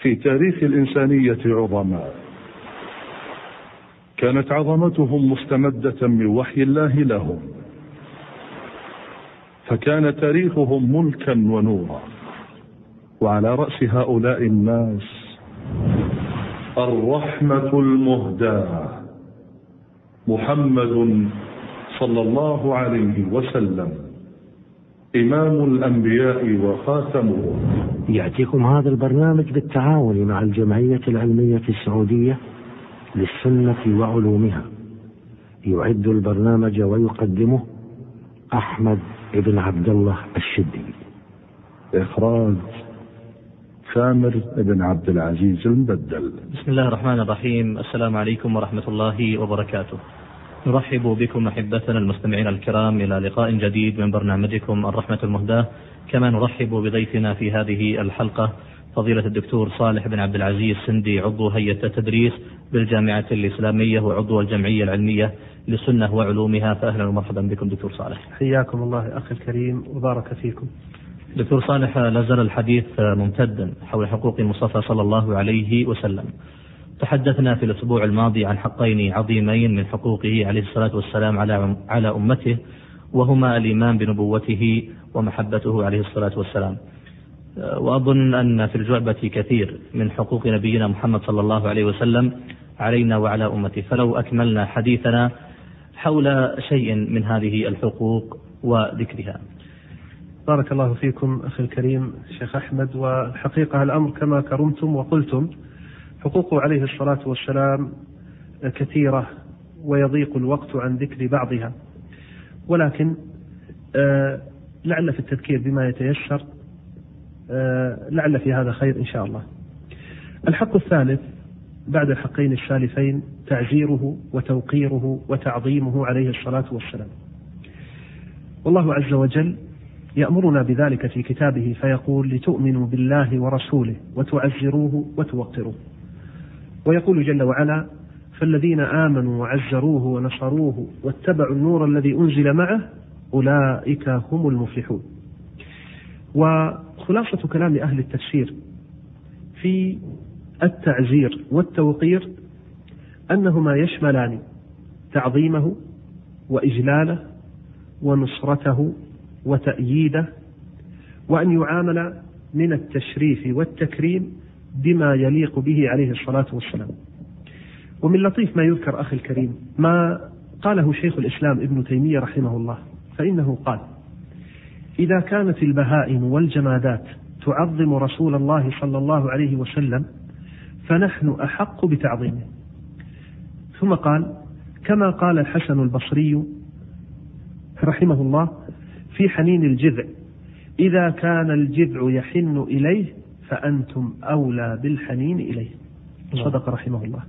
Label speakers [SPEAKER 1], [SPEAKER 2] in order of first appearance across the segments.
[SPEAKER 1] في تاريخ الإنسانية عظماء كانت عظمتهم مستمدة من وحي الله لهم، فكان تاريخهم ملكا ونورا. وعلى رأس هؤلاء الناس الرحمة المهداة محمد صلى الله عليه وسلم، إمام الأنبياء وخاتمهم.
[SPEAKER 2] يأتيكم هذا البرنامج بالتعاون مع الجمعية العلمية السعودية للسنة وعلومها. يعد البرنامج ويقدمه أحمد بن عبد الله الشدي.
[SPEAKER 1] إخراج سامر بن عبد العزيز المبدل.
[SPEAKER 3] بسم الله الرحمن الرحيم. السلام عليكم ورحمة الله وبركاته. نرحب بكم أحبتنا المستمعين الكرام إلى لقاء جديد من برنامجكم الرحمة المهداة. كما نرحب بضيفنا في هذه الحلقة فضيلة الدكتور صالح بن عبد العزيز سندي، عضو هيئة التدريس بالجامعة الإسلامية وعضو الجمعية العلمية للسنة وعلومها. فأهلا ومرحبا بكم دكتور صالح.
[SPEAKER 4] حياكم الله أخي الكريم وبارك فيكم.
[SPEAKER 3] دكتور صالح، لازال الحديث ممتدا حول حقوق المصطفى صلى الله عليه وسلم. تحدثنا في الأسبوع الماضي عن حقين عظيمين من حقوقه عليه الصلاة والسلام على أمته، وهما الإيمان بنبوته ومحبته عليه الصلاة والسلام. وأظن أن في الجعبة كثير من حقوق نبينا محمد صلى الله عليه وسلم علينا وعلى أمته، فلو أكملنا حديثنا حول شيء من هذه الحقوق وذكرها.
[SPEAKER 4] بارك الله فيكم أخي الكريم شيخ أحمد. والحقيقة الأمر كما كرمتم وقلتم، حقوقه عليه الصلاة والسلام كثيرة ويضيق الوقت عن ذكر بعضها، ولكن لعل في التذكير بما يتيسر، لعل في هذا خير إن شاء الله. الحق الثالث بعد الحقين السالفين تعزيره وتوقيره وتعظيمه عليه الصلاة والسلام. والله عز وجل يأمرنا بذلك في كتابه فيقول: لتؤمنوا بالله ورسوله وتعزروه وتوقروه. ويقول جل وعلا: فالذين آمنوا وعزروه ونصروه واتبعوا النور الذي أنزل معه أولئك هم المفلحون. وخلاصة كلام أهل التفسير في التعزير والتوقير أنهما يشملان تعظيمه وإجلاله ونصرته وتأييده، وأن يعامل من التشريف والتكريم بما يليق به عليه الصلاة والسلام. ومن لطيف ما يذكر أخي الكريم ما قاله شيخ الإسلام ابن تيمية رحمه الله، فإنه قال: إذا كانت البهائم والجمادات تعظم رسول الله صلى الله عليه وسلم فنحن أحق بتعظيمه. ثم قال: كما قال الحسن البصري رحمه الله في حنين الجذع: إذا كان الجذع يحن إليه فأنتم أولى بالحنين إليه. صدق رحمه الله.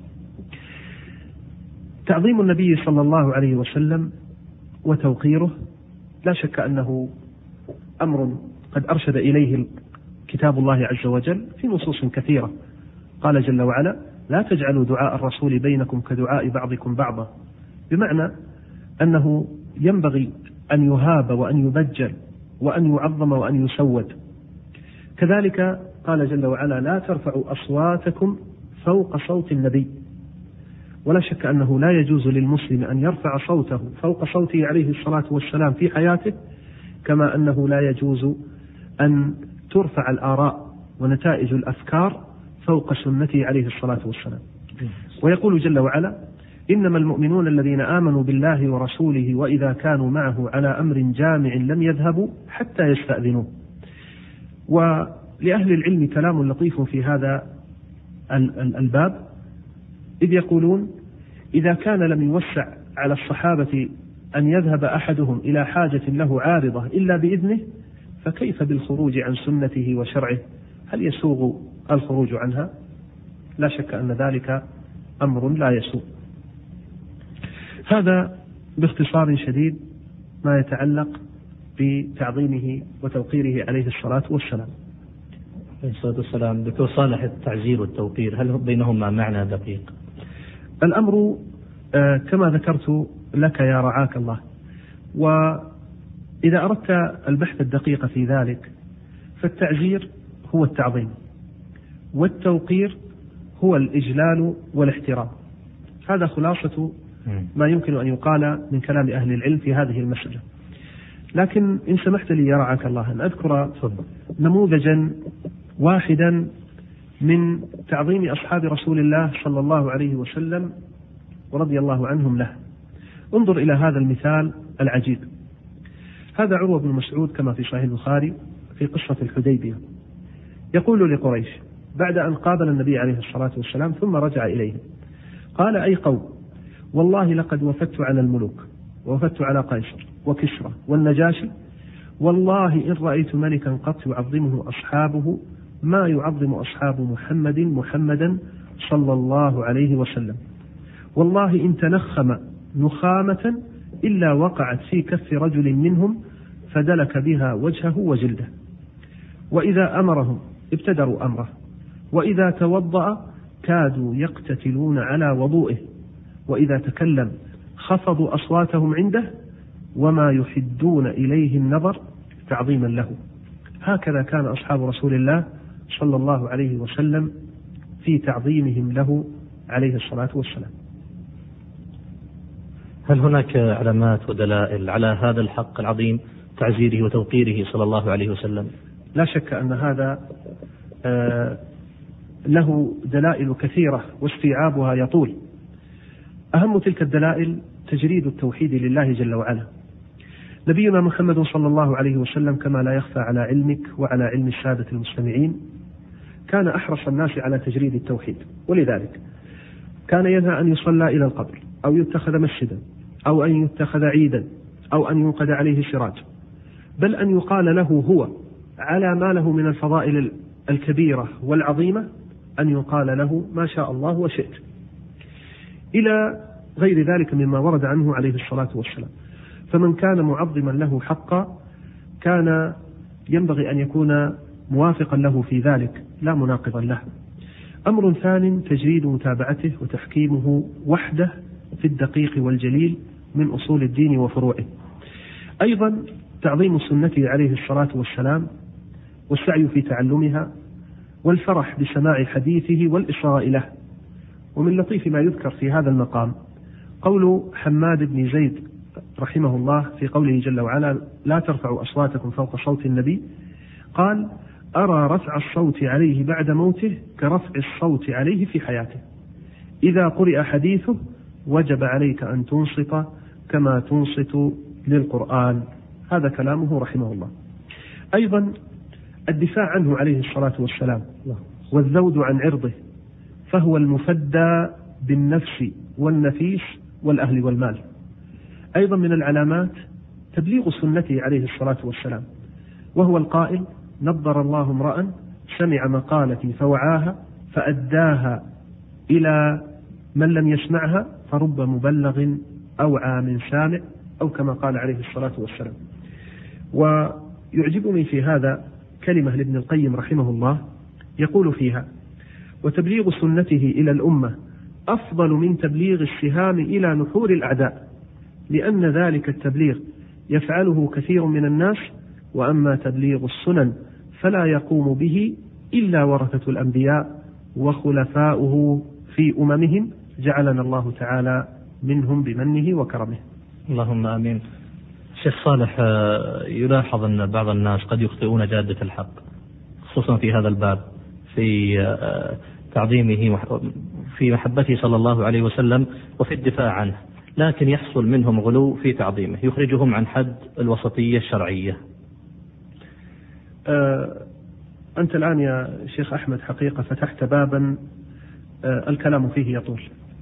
[SPEAKER 4] تعظيم النبي صلى الله عليه وسلم وتوقيره لا شك أنه أمر قد أرشد إليه كتاب الله عز وجل في نصوص كثيرة. قال جل وعلا: لا تجعلوا دعاء الرسول بينكم كدعاء بعضكم بعضا، بمعنى أنه ينبغي أن يهاب وأن يبجل وأن يعظم وأن يسود. كذلك قال جل وعلا: لا ترفعوا أصواتكم فوق صوت النبي. ولا شك أنه لا يجوز للمسلم أن يرفع صوته فوق صوته عليه الصلاة والسلام في حياته، كما أنه لا يجوز أن ترفع الآراء ونتائج الأفكار فوق سنته عليه الصلاة والسلام. ويقول جل وعلا: إنما المؤمنون الذين آمنوا بالله ورسوله وإذا كانوا معه على أمر جامع لم يذهبوا حتى يستأذنوه. ولأهل العلم كلام لطيف في هذا الباب، إذ يقولون: إذا كان لم يوسع على الصحابة أن يذهب أحدهم إلى حاجة له عارضة إلا بإذنه، فكيف بالخروج عن سنته وشرعه؟ هل يسوغ الخروج عنها؟ لا شك أن ذلك أمر لا يسوغ. هذا باختصار شديد ما يتعلق بتعظيمه وتوقيره عليه الصلاة والسلام.
[SPEAKER 3] عليه الصلاة والسلام. دكتور صالح، التعزير والتوقير هل بينهما معنى دقيق؟
[SPEAKER 4] الأمر كما ذكرت لك يا رعاك الله، وإذا أردت البحث الدقيق في ذلك فالتعزير هو التعظيم، والتوقير هو الإجلال والاحترام. هذا خلاصة ما يمكن أن يقال من كلام أهل العلم في هذه المسألة. لكن إن سمحت لي يرعاك الله أن أذكر نموذجا واحدا من تعظيم أصحاب رسول الله صلى الله عليه وسلم ورضي الله عنهم له. انظر إلى هذا المثال العجيب. هذا عروة بن مسعود كما في صحيح البخاري في قصة الحديبية، يقول لقريش بعد أن قابل النبي عليه الصلاة والسلام ثم رجع إليهم، قال: أي قوم، والله لقد وفدت على الملوك ووفدت على قيصر وكسرى والنجاشي، والله إن رأيت ملكا قط يعظمه أصحابه ما يعظم أصحاب محمدا صلى الله عليه وسلم، والله إن تنخم نخامة إلا وقعت في كف رجل منهم فدلك بها وجهه وجلده، وإذا أمرهم ابتدروا أمره، وإذا توضأ كادوا يقتتلون على وضوئه، وإذا تكلم خفضوا أصواتهم عنده وما يحدون إليه النظر تعظيما له. هكذا كان أصحاب رسول الله صلى الله عليه وسلم في تعظيمهم له عليه الصلاة والسلام.
[SPEAKER 3] هل هناك علامات ودلائل على هذا الحق العظيم تعزيره وتوقيره صلى الله عليه وسلم؟
[SPEAKER 4] لا شك أن هذا له دلائل كثيرة واستيعابها يطول. أهم تلك الدلائل تجريد التوحيد لله جل وعلا. نبينا محمد صلى الله عليه وسلم كما لا يخفى على علمك وعلى علم السادة المستمعين كان أحرص الناس على تجريد التوحيد، ولذلك كان ينهى أن يصلى إلى القبر أو يتخذ مسجدا أو أن يتخذ عيدا أو أن ينقد عليه سراج، بل أن يقال له هو على ما له من الفضائل الكبيرة والعظيمة أن يقال له ما شاء الله وشئت، إلى غير ذلك مما ورد عنه عليه الصلاة والسلام. فمن كان معظما له حقا كان ينبغي أن يكون موافقا له في ذلك لا مناقضا له. أمر ثاني تجريد متابعته وتحكيمه وحده في الدقيق والجليل من أصول الدين وفروعه. أيضا تعظيم سنته عليه الصلاة والسلام والسعي في تعلمها والفرح بسماع حديثه والإصغاء له. ومن لطيف ما يذكر في هذا المقام قول حماد بن زيد رحمه الله في قوله جل وعلا: لا ترفعوا أصواتكم فوق صوت النبي، قال: أرى رفع الصوت عليه بعد موته كرفع الصوت عليه في حياته، إذا قرئ حديثه وجب عليك أن تنصت كما تنصت للقرآن. هذا كلامه رحمه الله. أيضا الدفاع عنه عليه الصلاة والسلام والذود عن عرضه، فهو المفدى بالنفس والنفيس والأهل والمال. أيضا من العلامات تبليغ سنته عليه الصلاة والسلام، وهو القائل: نضر الله امرأ سمع مقالتي فوعاها فأداها إلى من لم يسمعها فرب مبلغ أوعى من سامع، أو كما قال عليه الصلاة والسلام. ويعجبني في هذا كلمة لابن القيم رحمه الله يقول فيها: وتبليغ سنته إلى الأمة أفضل من تبليغ السهام إلى نحور الأعداء، لأن ذلك التبليغ يفعله كثير من الناس، وأما تبليغ السنن فلا يقوم به إلا ورثة الأنبياء وخلفاؤه في أممهم، جعلنا الله تعالى منهم بمنه وكرمه.
[SPEAKER 3] اللهم آمين. شيخ صالح، يلاحظ أن بعض الناس قد يخطئون جادة الحق، خصوصا في هذا الباب، في تعظيمه في محبته صلى الله عليه وسلم وفي الدفاع عنه، لكن يحصل منهم غلو في تعظيمه يخرجهم عن حد الوسطية الشرعية.
[SPEAKER 4] أنت الآن يا شيخ أحمد حقيقة فتحت بابا الكلام فيه يطول،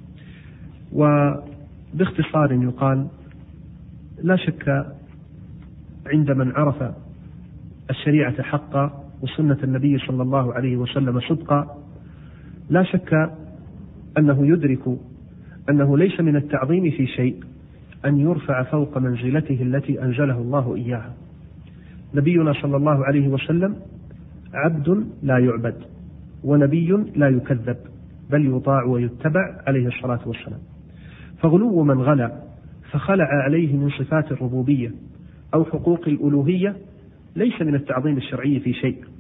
[SPEAKER 4] وباختصار يقال: لا شك عند من عرف الشريعة حقا وسنة النبي صلى الله عليه وسلم صدقا، لا شك أنه يدرك أنه ليس من التعظيم في شيء أن يرفع فوق منزلته التي أنزله الله إياها. نبينا صلى الله عليه وسلم عبد لا يعبد ونبي لا يكذب، بل يطاع ويتبع عليه الصلاة والسلام. فغلو من غلا فخلع عليه من صفات الربوبية أو حقوق الألوهية ليس من التعظيم الشرعي في شيء،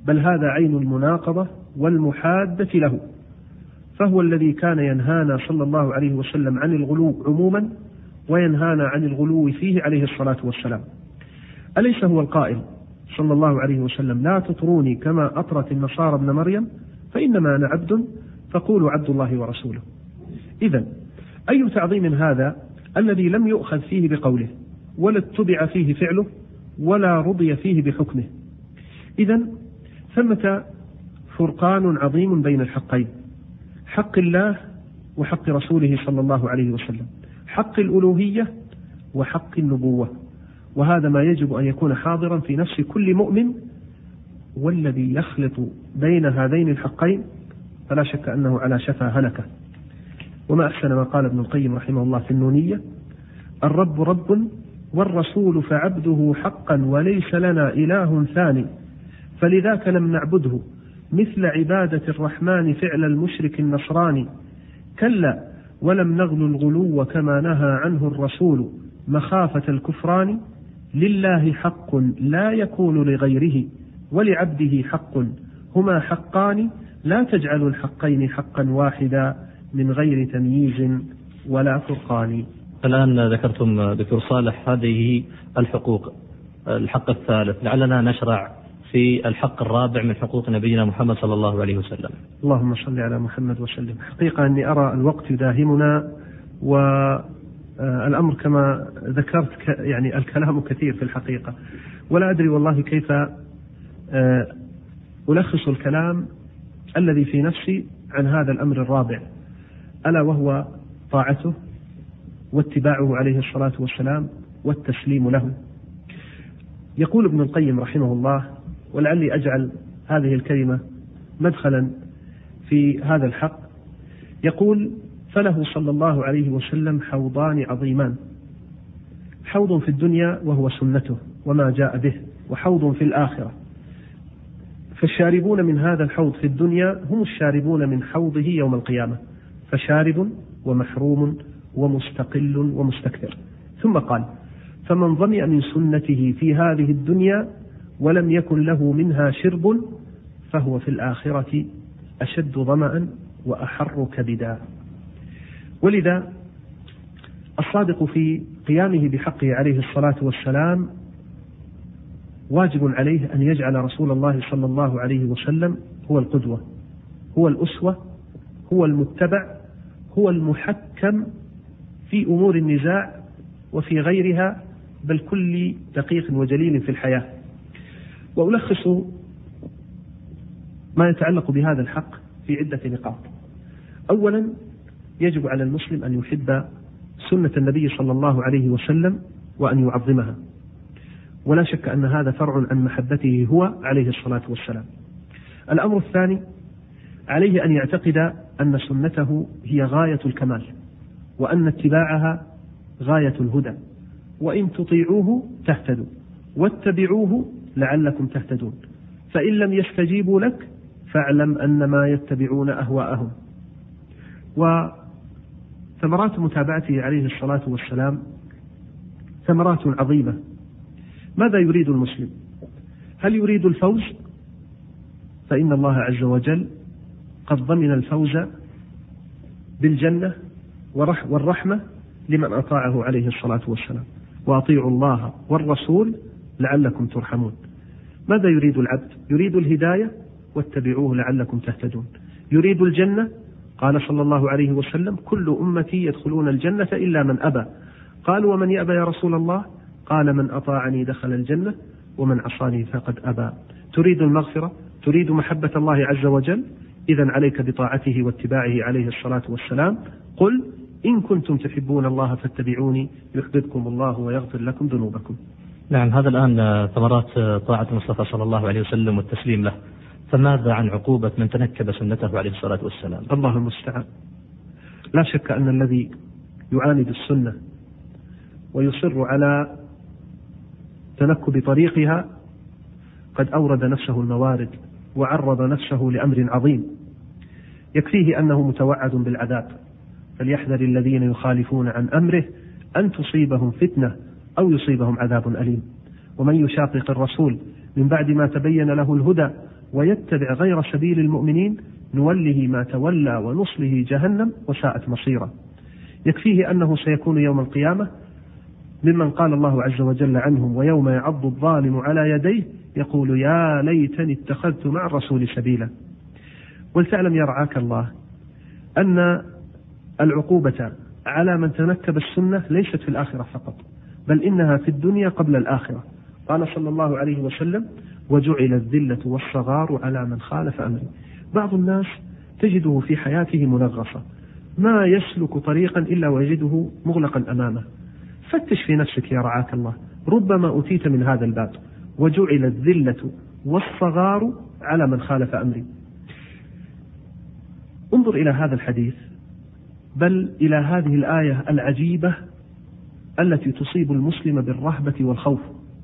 [SPEAKER 4] بل هذا عين المناقضة والمحادة له، فهو الذي كان ينهانا صلى الله عليه وسلم عن الغلو عموما وينهانا عن الغلو فيه عليه الصلاة والسلام. أليس هو القائل صلى الله عليه وسلم: لا تطروني كما أطرت النصارى ابن مريم فإنما أنا عبد فقولوا عبد الله ورسوله. إذن أي تعظيم هذا الذي لم يؤخذ فيه بقوله ولا اتبع فيه فعله ولا رضي فيه بحكمه؟ إذن ثمة فرقان عظيم بين الحقين، حق الله وحق رسوله صلى الله عليه وسلم، حق الألوهية وحق النبوة، وهذا ما يجب أن يكون حاضرا في نفس كل مؤمن، والذي يخلط بين هذين الحقين فلا شك أنه على شفا هلكة. وما أحسن ما قال ابن القيم رحمه الله في النونية: الرب رب والرسول فعبده حقا وليس لنا إله ثاني، فلذاك لم نعبده مثل عبادة الرحمن فعل المشرك النصراني، كلا ولم نغلو الغلو كما نهى عنه الرسول مخافة الكفران، لله حق لا يكون لغيره ولعبده حق هما حقان، لا تجعلوا الحقين حقا واحدا من غير تمييز ولا فرقان.
[SPEAKER 3] الآن ذكرتم دكتور صالح هذه الحقوق، الحق الثالث، لعلنا نشرع في الحق الرابع من حقوق نبينا محمد صلى الله عليه وسلم.
[SPEAKER 4] اللهم صل على محمد وسلم. حقيقة أني أرى الوقت يداهمنا، والأمر كما ذكرت يعني الكلام كثير في الحقيقة، ولا أدري والله كيف ألخص الكلام الذي في نفسي عن هذا الأمر الرابع، ألا وهو طاعته واتباعه عليه الصلاة والسلام والتسليم له. يقول ابن القيم رحمه الله، ولعلي أجعل هذه الكلمة مدخلا في هذا الحق، يقول: فله صلى الله عليه وسلم حوضان عظيمان، حوض في الدنيا وهو سنته وما جاء به، وحوض في الآخرة، فالشاربون من هذا الحوض في الدنيا هم الشاربون من حوضه يوم القيامة، فشارب ومحروم ومستقل ومستكثر. ثم قال: فمن ظمئ من سنته في هذه الدنيا ولم يكن له منها شرب فهو في الآخرة أشد ظمأ وأحر كبدا. ولذا الصادق في قيامه بحقه عليه الصلاة والسلام واجب عليه أن يجعل رسول الله صلى الله عليه وسلم هو القدوة، هو الأسوة، هو المتبع، هو المحكم في أمور النزاع وفي غيرها، بل كل دقيق وجليل في الحياة. وألخص ما يتعلق بهذا الحق في عدة نقاط. أولا، يجب على المسلم أن يحب سنة النبي صلى الله عليه وسلم وأن يعظمها، ولا شك أن هذا فرع عن محبته هو عليه الصلاة والسلام. الأمر الثاني، عليه أن يعتقد أن سنته هي غاية الكمال، وأن اتباعها غاية الهدى، وإن تطيعوه تهتدوا واتبعوه لعلكم تهتدون، فإن لم يستجيبوا لك فاعلم أنما يتبعون أهواءهم. وثمرات متابعته عليه الصلاة والسلام ثمرات عظيمة. ماذا يريد المسلم؟ هل يريد الفوز؟ فإن الله عز وجل قد ضمن الفوز بالجنة والرحمة لمن أطاعه عليه الصلاة والسلام، وأطيعوا الله والرسول لعلكم ترحمون. ماذا يريد العبد؟ يريد الهداية واتبعوه لعلكم تهتدون. يريد الجنة، قال صلى الله عليه وسلم: كل أمتي يدخلون الجنة إلا من أبى. قالوا: ومن يأبى يا رسول الله؟ قال: من أطاعني دخل الجنة ومن عصاني فقد أبى. تريد المغفرة، تريد محبة الله عز وجل، إذن عليك بطاعته واتباعه عليه الصلاة والسلام. قل إن كنتم تحبون الله فاتبعوني يحببكم الله ويغفر لكم ذنوبكم.
[SPEAKER 3] نعم، هذا الآن ثمرات طاعة المصطفى صلى الله عليه وسلم والتسليم له، فماذا عن عقوبة من تنكب سنته عليه الصلاة والسلام؟
[SPEAKER 4] الله المستعان. لا شك أن الذي يعاند السنة ويصر على تنكب طريقها قد أورد نفسه الموارد وعرض نفسه لأمر عظيم يكفيه أنه متوعد بالعذاب، فليحذر الذين يخالفون عن أمره أن تصيبهم فتنة أو يصيبهم عذاب أليم. ومن يشاقق الرسول من بعد ما تبين له الهدى ويتبع غير سبيل المؤمنين نوله ما تولى ونصله جهنم وساءت مصيرا. يكفيه أنه سيكون يوم القيامة ممن قال الله عز وجل عنهم: ويوم يعض الظالم على يديه يقول يا ليتني اتخذت مع الرسول سبيلا. ولتعلم يرعاك الله أن العقوبة على من تنكب السنة ليست في الآخرة فقط، بل إنها في الدنيا قبل الآخرة. قال صلى الله عليه وسلم: وجعل الذلة والصغار على من خالف أمري. بعض الناس تجده في حياته منغصة، ما يسلك طريقا إلا ويجده مغلقا أمامه. فتش في نفسك يا رعاك الله، ربما أتيت من هذا الباب: وجعل الذلة والصغار على من خالف أمري. انظر إلى هذا الحديث، بل إلى هذه الآية العجيبة التي تصيب المسلم بالرهبة والخوف.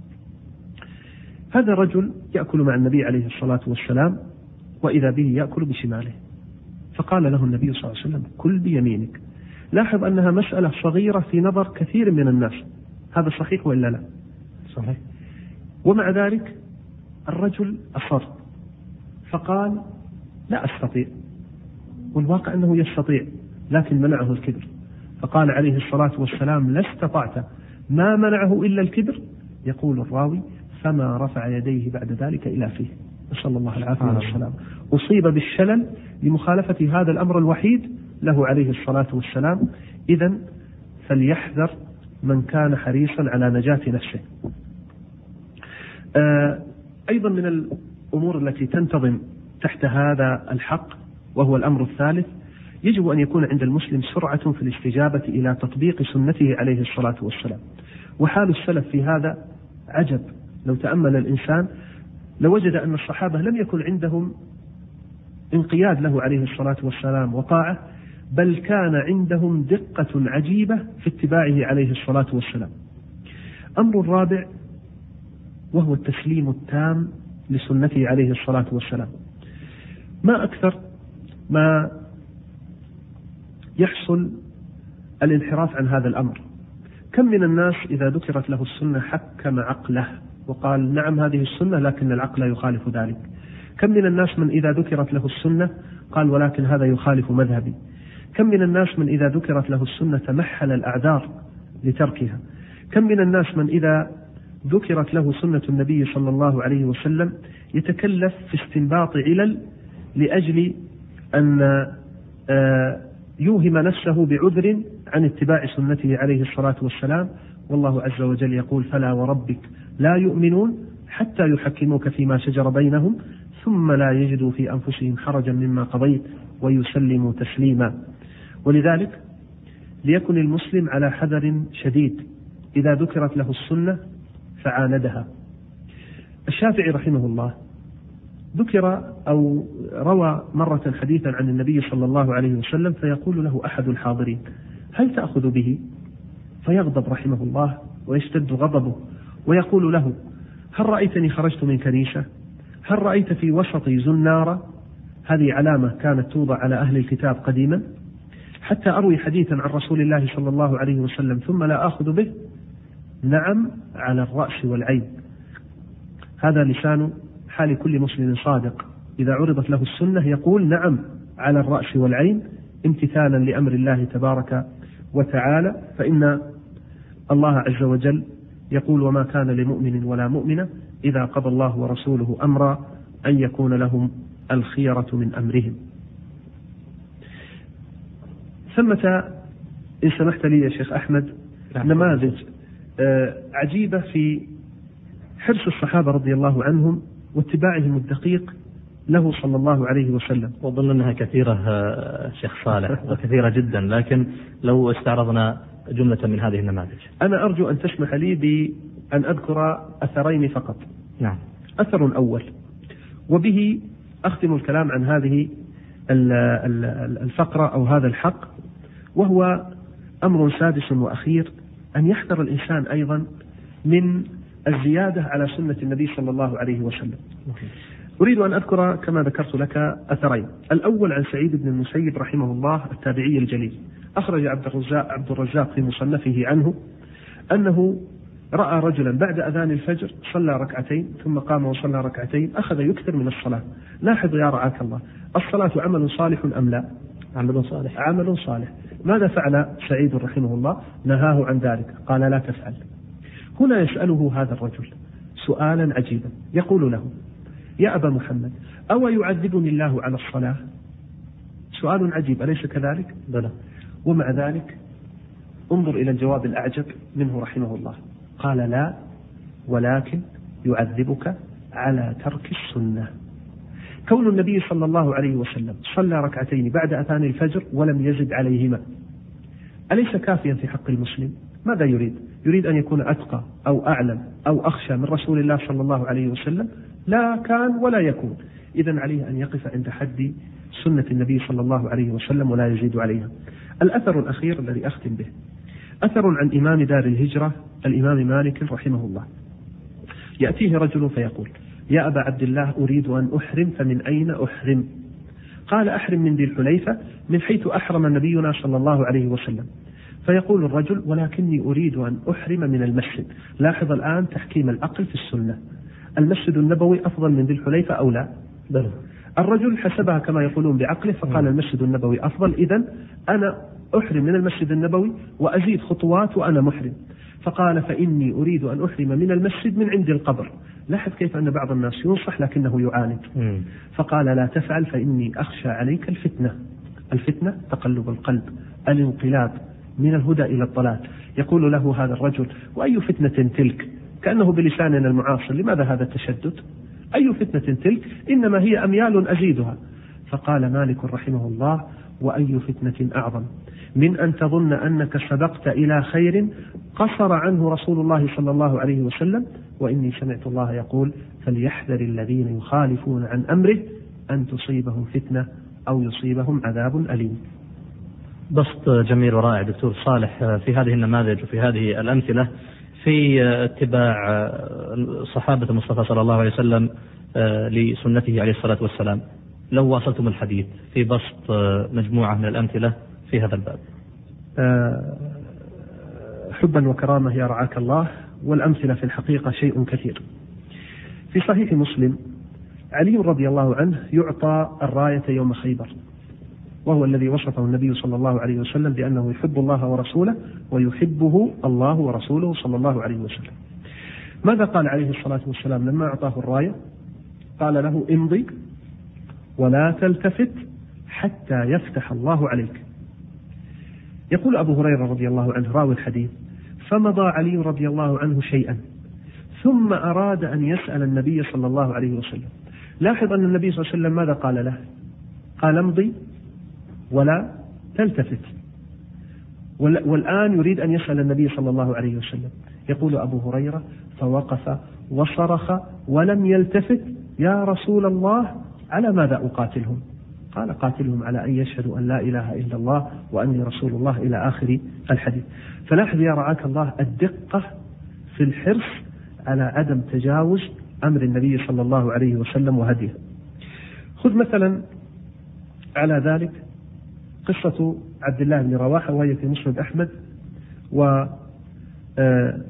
[SPEAKER 4] هذا الرجل يأكل مع النبي عليه الصلاة والسلام، وإذا به يأكل بشماله، فقال له النبي صلى الله عليه وسلم: كل بيمينك. لاحظ أنها مسألة صغيرة في نظر كثير من الناس، هذا صحيح ولا لا؟
[SPEAKER 3] صحيح.
[SPEAKER 4] ومع ذلك الرجل أصر فقال: لا أستطيع. والواقع أنه يستطيع، لكن منعه الكبر. فقال عليه الصلاة والسلام: لا استطعت. ما منعه إلا الكبر. يقول الراوي: فما رفع يديه بعد ذلك إلى فيه. نسأل الله العافية والسلام. أصيب بالشلل لمخالفة هذا الأمر الوحيد له عليه الصلاة والسلام. إذن فليحذر من كان حريصا على نجاة نفسه. أيضا من الأمور التي تنتظم تحت هذا الحق، وهو الأمر الثالث: يجب أن يكون عند المسلم سرعة في الاستجابة إلى تطبيق سنته عليه الصلاة والسلام. وحال السلف في هذا عجب. لو تأمل الإنسان لوجد أن الصحابة لم يكن عندهم انقياد له عليه الصلاة والسلام وطاعة، بل كان عندهم دقة عجيبة في اتباعه عليه الصلاة والسلام. أمر الرابع وهو التسليم التام لسنته عليه الصلاة والسلام. ما أكثر ما يحصل الانحراف عن هذا الأمر. كم من الناس إذا ذكرت له السنة حكم عقله وقال: نعم هذه السنة، لكن العقل يخالف ذلك. كم من الناس من إذا ذكرت له السنة قال: ولكن هذا يخالف مذهبي. كم من الناس من إذا ذكرت له السنة تمحل الأعذار لتركها. كم من الناس من إذا ذكرت له سنة النبي صلى الله عليه وسلم يتكلف في استنباط علل لأجل أن يوهم نفسه بعذر عن اتباع سنته عليه الصلاة والسلام. والله عز وجل يقول: فلا وربك لا يؤمنون حتى يحكموك فيما شجر بينهم ثم لا يجدوا في أنفسهم حرجا مما قضيت ويسلموا تسليما. ولذلك ليكن المسلم على حذر شديد إذا ذكرت له السنة فعاندها. الشافعي رحمه الله ذكر أو روى مرة حديثا عن النبي صلى الله عليه وسلم، فيقول له أحد الحاضرين: هل تأخذ به؟ فيغضب رحمه الله ويشتد غضبه ويقول له: هل رأيتني خرجت من كنيسة؟ هل رأيت في وسطي زنارة؟ هذه علامة كانت توضع على أهل الكتاب قديما، حتى أروي حديثا عن رسول الله صلى الله عليه وسلم ثم لا آخذ به. نعم على الرأس والعين. هذا لسان حال كل مسلم صادق، إذا عرضت له السنة يقول: نعم على الرأس والعين، امتثالا لأمر الله تبارك وتعالى. فإن الله عز وجل يقول: وما كان لمؤمن ولا مؤمنة إذا قضى الله ورسوله أمرا أن يكون لهم الخيرة من أمرهم. ثمة إن سمحت لي يا شيخ أحمد نماذج عجيبة في حرص الصحابة رضي الله عنهم واتباعهم الدقيق له صلى الله عليه وسلم.
[SPEAKER 3] وظن أنها كثيرة شيخ صالح وكثيرة جدا، لكن لو استعرضنا جملة من هذه النماذج.
[SPEAKER 4] أنا أرجو أن تسمح لي بأن أذكر أثرين فقط.
[SPEAKER 3] نعم.
[SPEAKER 4] أثر أول، وبه أختم الكلام عن هذه الفقرة أو هذا الحق، وهو أمر سادس وأخير: أن يحذر الإنسان أيضا من الزيادة على سنة النبي صلى الله عليه وسلم. أريد أن أذكر كما ذكرت لك أثرين. الأول عن سعيد بن المسيب رحمه الله التابعي الجليل، أخرج عبد الرزاق في مصنفه عنه أنه رأى رجلا بعد أذان الفجر صلى ركعتين ثم قام وصلى ركعتين، أخذ يكثر من الصلاة. لاحظ يا رعاك الله، الصلاة عمل صالح أم لا؟
[SPEAKER 3] عمل صالح.
[SPEAKER 4] عمل صالح. ماذا فعل سعيد رحمه الله؟ نهاه عن ذلك، قال لا تفعل. هنا يسأله هذا الرجل سؤالا عجيبا، يقول له: يا أبا محمد، أو يعذبني الله على الصلاة؟ سؤال عجيب، أليس كذلك؟
[SPEAKER 3] بلى.
[SPEAKER 4] ومع ذلك انظر إلى الجواب الأعجب منه رحمه الله، قال: لا، ولكن يعذبك على ترك السنة. كون النبي صلى الله عليه وسلم صلى ركعتين بعد أذان الفجر ولم يزد عليهما، أليس كافيا في حق المسلم؟ ماذا يريد؟ يريد أن يكون أتقى أو أعلم أو أخشى من رسول الله صلى الله عليه وسلم؟ لا كان ولا يكون. إذن عليه أن يقف عند حد سنة النبي صلى الله عليه وسلم ولا يزيد عليها. الأثر الأخير الذي أختم به أثر عن إمام دار الهجرة الإمام مالك رحمه الله. يأتيه رجل فيقول: يا أبا عبد الله، أريد أن أحرم، فمن أين أحرم؟ قال: أحرم من ذي الحليفة، من حيث أحرم نبينا صلى الله عليه وسلم. فيقول الرجل: ولكني أريد أن أحرم من المسجد. لاحظ الآن تحكيم العقل في السنة، المسجد النبوي أفضل من ذي الحليفة أو لا؟
[SPEAKER 3] بل.
[SPEAKER 4] الرجل حسبها كما يقولون بعقله، فقال المسجد النبوي أفضل، إذن أنا أحرم من المسجد النبوي وأزيد خطوات وأنا محرم. فقال: فإني أريد أن أحرم من المسجد من عند القبر. لاحظ كيف أن بعض الناس ينصح لكنه يعاند. فقال: لا تفعل، فإني أخشى عليك الفتنة. الفتنة تقلب القلب، الانقلاب من الهدى إلى الضلال. يقول له هذا الرجل: وأي فتنة تلك؟ كأنه بلساننا المعاصر: لماذا هذا التشدد؟ أي فتنة تلك؟ إنما هي أميال أزيدها. فقال مالك رحمه الله: وأي فتنة أعظم من أن تظن أنك سبقت إلى خير قصر عنه رسول الله صلى الله عليه وسلم، وإني سمعت الله يقول: فليحذر الذين يخالفون عن أمره أن تصيبهم فتنة أو يصيبهم عذاب أليم.
[SPEAKER 3] بسط جميل ورائع دكتور صالح في هذه النماذج وفي هذه الأمثلة في اتباع صحابة المصطفى صلى الله عليه وسلم لسنته عليه الصلاة والسلام. لو واصلتم الحديث في بسط مجموعة من الأمثلة في هذا الباب.
[SPEAKER 4] حبا وكرامة يا رعاك الله، والأمثلة في الحقيقة شيء كثير. في صحيح مسلم علي رضي الله عنه يعطى الراية يوم خيبر، وهو الذي وصفه النبي صلى الله عليه وسلم بأنه يحب الله ورسوله ويحبه الله ورسوله صلى الله عليه وسلم. ماذا قال عليه الصلاة والسلام لما أعطاه الراية؟ قال له: امضي ولا تلتفت حتى يفتح الله عليك. يقول أبو هريرة رضي الله عنه راوي الحديث: فمضى علي رضي الله عنه شيئا ثم أراد أن يسأل النبي صلى الله عليه وسلم. لاحظ أن النبي صلى الله عليه وسلم ماذا قال له؟ قال: امضي ولا تلتفت. والآن يريد أن يسأل النبي صلى الله عليه وسلم. يقول أبو هريرة: فوقف وصرخ ولم يلتفت: يا رسول الله، على ماذا أقاتلهم؟ قال: قاتلهم على أن يشهدوا أن لا إله إلا الله وأني رسول الله، إلى آخر الحديث. فلاحظ يا رعاك الله الدقة في الحرص على عدم تجاوز أمر النبي صلى الله عليه وسلم وهديه. خذ مثلا على ذلك قصة عبد الله بن رواحة، وهي في مسند أحمد وثابتة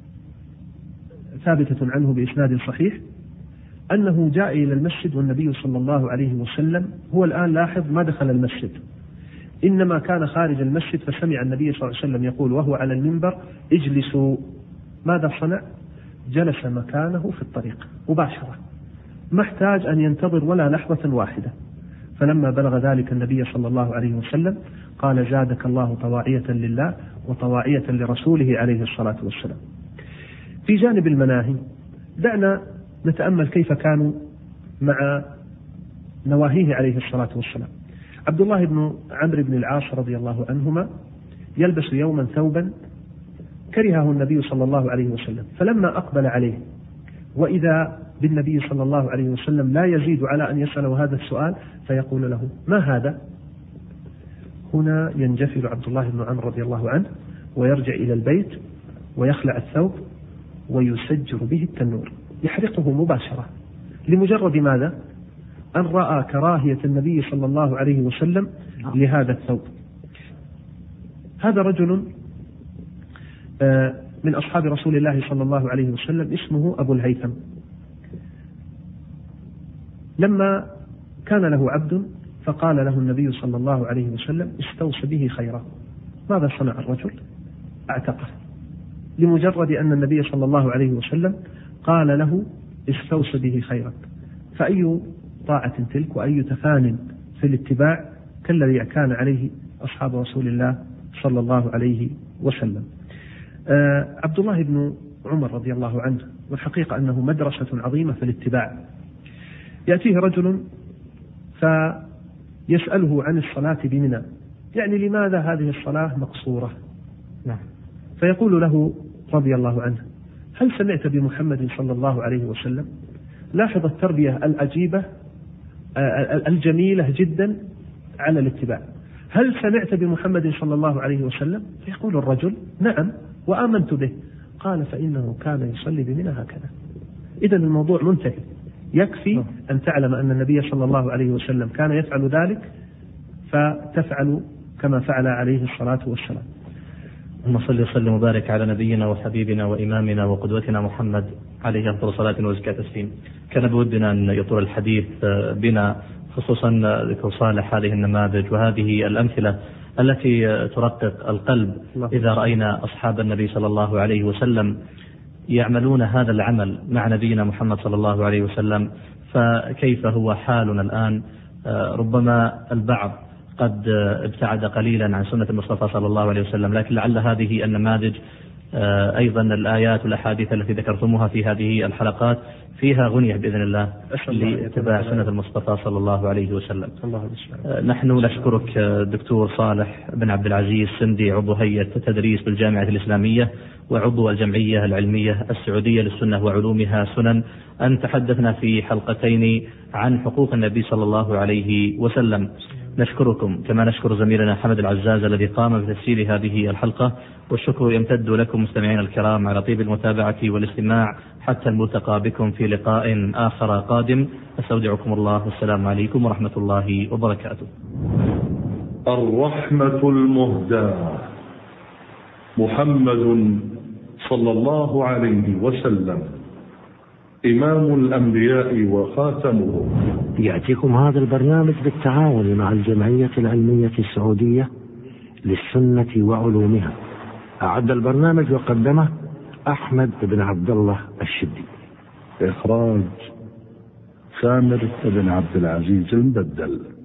[SPEAKER 4] عنه بإسناد صحيح، أنه جاء إلى المسجد والنبي صلى الله عليه وسلم هو الآن لاحظ ما دخل المسجد، إنما كان خارج المسجد، فسمع النبي صلى الله عليه وسلم يقول وهو على المنبر: اجلسوا. ماذا صنع؟ جلس مكانه في الطريق مباشرة، ما احتاج أن ينتظر ولا لحظة واحدة. فلما بلغ ذلك النبي صلى الله عليه وسلم قال: زادك الله طواعية لله وطواعية لرسوله عليه الصلاة والسلام. في جانب المناهي دعنا نتأمل كيف كانوا مع نواهيه عليه الصلاة والسلام. عبد الله بن عمرو بن العاص رضي الله عنهما يلبس يوما ثوبا كرهه النبي صلى الله عليه وسلم، فلما أقبل عليه وإذا بالنبي صلى الله عليه وسلم لا يزيد على أن يسأله هذا السؤال، فيقول له: ما هذا؟ هنا ينجفل عبد الله بن عمرو رضي الله عنه ويرجع إلى البيت ويخلع الثوب ويسجر به التنور، يحرقه مباشرة، لمجرد ماذا؟ أن رأى كراهية النبي صلى الله عليه وسلم لهذا الثوب. هذا رجل من أصحاب رسول الله صلى الله عليه وسلم اسمه أبو الهيثم. لما كان له عبد فقال له النبي صلى الله عليه وسلم استوص به خيرا. ماذا صنع الرجل؟ اعتقه، لمجرد أن النبي صلى الله عليه وسلم قال له استوص به خيرا. فأي طاعة تلك وأي تفان في الاتباع كالذي كان عليه أصحاب رسول الله صلى الله عليه وسلم. عبد الله بن عمر رضي الله عنه، والحقيقة أنه مدرسة عظيمة في الاتباع. يأتيه رجل فيسأله عن الصلاة بمنى، يعني لماذا هذه الصلاة مقصورة؟ فيقول له رضي الله عنه هل سمعت بمحمد صلى الله عليه وسلم؟ لاحظ التربية العجيبة الجميلة جدا على الاتباع. هل سمعت بمحمد صلى الله عليه وسلم؟ فيقول الرجل نعم وآمنت به. قال فإنه كان يصلي بمنى هكذا. إذا الموضوع منتهي، يكفي أن تعلم أن النبي صلى الله عليه وسلم كان يفعل ذلك فتفعل كما فعل عليه الصلاة والسلام.
[SPEAKER 3] اللهم صل وسلم وبارك على نبينا وحبيبنا وإمامنا وقدوتنا محمد عليه أفضل صلاة وأزكى تسليم. كان بودنا أن يطول الحديث بنا خصوصا ذكر صالح هذه النماذج وهذه الأمثلة التي ترقق القلب إذا رأينا أصحاب النبي صلى الله عليه وسلم يعملون هذا العمل مع نبينا محمد صلى الله عليه وسلم، فكيف هو حالنا الآن؟ ربما البعض قد ابتعد قليلا عن سنة المصطفى صلى الله عليه وسلم، لكن لعل هذه النماذج أيضا الآيات والأحاديث التي ذكرتموها في هذه الحلقات فيها غنية بإذن الله لاتباع سنة المصطفى صلى الله عليه وسلم. نحن نشكرك دكتور صالح بن عبد العزيز سندي، عضو هيئة التدريس بالجامعة الإسلامية وعضو الجمعية العلمية السعودية للسنة وعلومها سنن، أن تحدثنا في حلقتين عن حقوق النبي صلى الله عليه وسلم. نشكركم كما نشكر زميلنا حمد العزاز الذي قام بتسجيل هذه الحلقة، والشكر يمتد لكم مستمعين الكرام على طيب المتابعة والاستماع. حتى الملتقى بكم في لقاء آخر قادم، أستودعكم الله، والسلام عليكم ورحمة الله وبركاته.
[SPEAKER 1] الرحمة المهداة محمد صلى الله عليه وسلم إمام الأنبياء وخاتمهم.
[SPEAKER 2] يأتيكم هذا البرنامج بالتعاون مع الجمعية العلمية السعودية للسنة وعلومها. أعد البرنامج وقدمه أحمد بن عبد الله الشدي.
[SPEAKER 1] إخراج سامر بن عبد العزيز المبدل.